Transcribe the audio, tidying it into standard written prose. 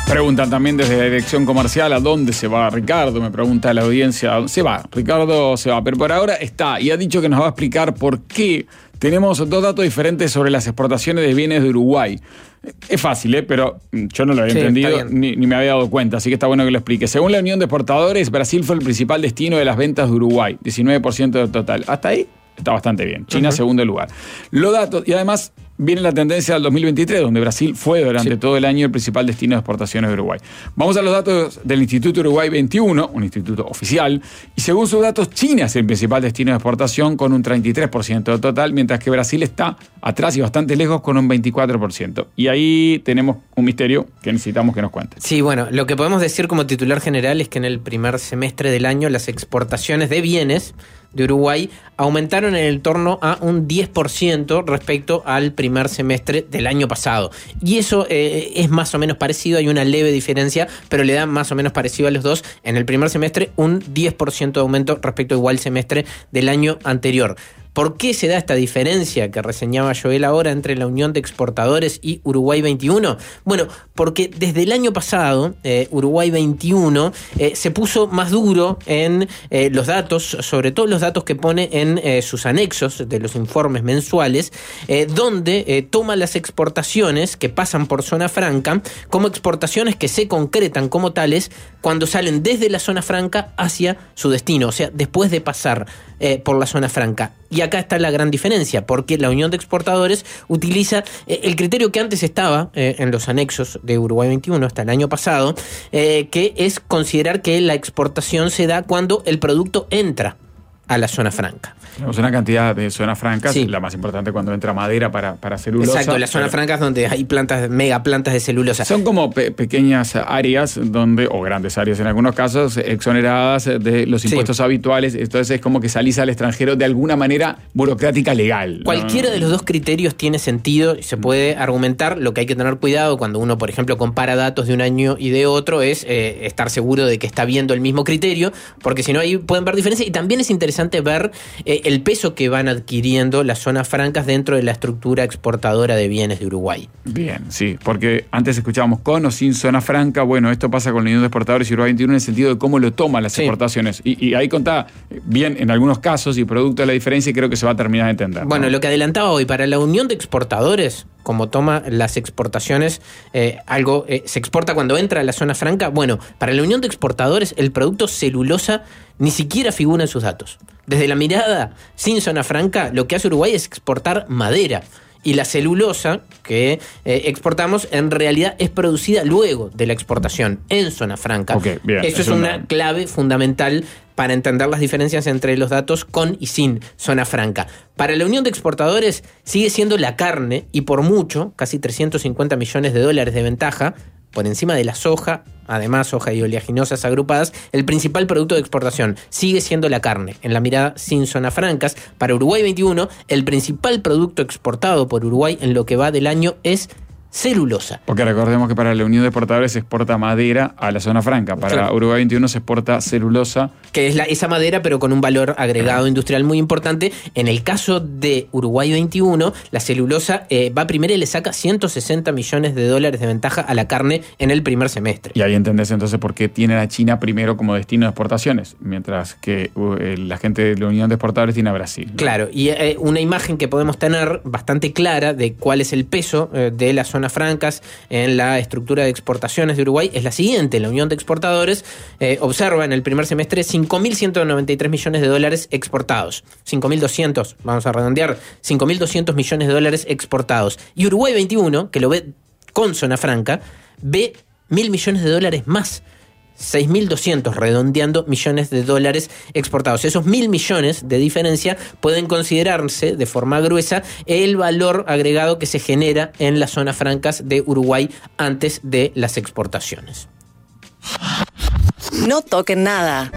Preguntan también desde la dirección comercial a dónde se va Ricardo. Me pregunta la audiencia a dónde se va. Ricardo se va, pero por ahora está y ha dicho que nos va a explicar por qué tenemos dos datos diferentes sobre las exportaciones de bienes de Uruguay. Es fácil, pero yo no lo había entendido ni me había dado cuenta, así que está bueno que lo explique. Según la Unión de Exportadores, Brasil fue el principal destino de las ventas de Uruguay, 19% del total. Hasta ahí está bastante bien. China, segundo lugar. Los datos, y además viene la tendencia del 2023, donde Brasil fue durante todo el año el principal destino de exportaciones de Uruguay. Vamos a los datos del Instituto Uruguay 21, un instituto oficial, y según sus datos, China es el principal destino de exportación con un 33% del total, mientras que Brasil está atrás y bastante lejos con un 24%. Y ahí tenemos un misterio que necesitamos que nos cuente. Sí, bueno, lo que podemos decir como titular general es que en el primer semestre del año las exportaciones de bienes de Uruguay aumentaron en el torno a un 10% respecto al primer semestre del año pasado. Y eso es más o menos parecido, hay una leve diferencia, pero le da más o menos parecido a los dos. En el primer semestre un 10% de aumento respecto al igual semestre del año anterior. ¿Por qué se da esta diferencia que reseñaba Joel ahora entre la Unión de Exportadores y Uruguay 21? Bueno, porque desde el año pasado, Uruguay 21 se puso más duro en los datos, sobre todo los datos que pone en sus anexos de los informes mensuales, donde toma las exportaciones que pasan por zona franca como exportaciones que se concretan como tales cuando salen desde la zona franca hacia su destino, o sea, después de pasar por la zona franca. Y acá está la gran diferencia, porque la Unión de Exportadores utiliza el criterio que antes estaba en los anexos de Uruguay 21 hasta el año pasado, que es considerar que la exportación se da cuando el producto entra a la zona franca. Tenemos una cantidad de zonas francas, sí. La más importante cuando entra madera para celulosa. Exacto, las zonas francas donde hay plantas, mega plantas de celulosa. Son como pequeñas áreas donde, o grandes áreas en algunos casos, exoneradas de los impuestos habituales. Entonces es como que salís al extranjero de alguna manera burocrática legal, ¿no? Cualquiera de los dos criterios tiene sentido y se puede argumentar. Lo que hay que tener cuidado cuando uno, por ejemplo, compara datos de un año y de otro es estar seguro de que está viendo el mismo criterio, porque si no ahí pueden ver diferencias. Y también es interesante ver el peso que van adquiriendo las zonas francas dentro de la estructura exportadora de bienes de Uruguay. Bien, sí, porque antes escuchábamos con o sin zona franca. Bueno, esto pasa con la Unión de Exportadores y Uruguay 21 en el sentido de cómo lo toman las exportaciones. Y ahí contaba bien en algunos casos y producto de la diferencia, y creo que se va a terminar de entender, ¿no? Bueno, lo que adelantaba hoy, para la Unión de Exportadores, como toma las exportaciones, algo se exporta cuando entra a la zona franca. Bueno, para la Unión de Exportadores el producto celulosa ni siquiera figura en sus datos. Desde la mirada sin zona franca, lo que hace Uruguay es exportar madera. Y la celulosa que exportamos en realidad es producida luego de la exportación en zona franca. Okay, bien, eso es una clave fundamental para entender las diferencias entre los datos con y sin zona franca. Para la Unión de Exportadores sigue siendo la carne, y por mucho, casi 350 millones de dólares de ventaja, por encima de la soja, además soja y oleaginosas agrupadas, el principal producto de exportación sigue siendo la carne. En la mirada sin zonas francas, para Uruguay 21, el principal producto exportado por Uruguay en lo que va del año es celulosa. Porque recordemos que para la Unión de Exportadores se exporta madera a la zona franca. Para Uruguay 21 se exporta celulosa. Que es esa madera, pero con un valor agregado industrial muy importante. En el caso de Uruguay 21, la celulosa va primero y le saca 160 millones de dólares de ventaja a la carne en el primer semestre. Y ahí entendés entonces por qué tienen a China primero como destino de exportaciones, mientras que la gente de la Unión de Exportadores tiene a Brasil, ¿no? Claro, y una imagen que podemos tener bastante clara de cuál es el peso de la zona francas en la estructura de exportaciones de Uruguay es la siguiente. La Unión de Exportadores observa en el primer semestre 5.193 millones de dólares exportados. 5.200, vamos a redondear, 5.200 millones de dólares exportados. Y Uruguay 21, que lo ve con zona franca, ve 1.000 millones de dólares más. 6.200, redondeando, millones de dólares exportados. Esos 1.000 millones de diferencia pueden considerarse de forma gruesa el valor agregado que se genera en las zonas francas de Uruguay antes de las exportaciones. No toquen nada.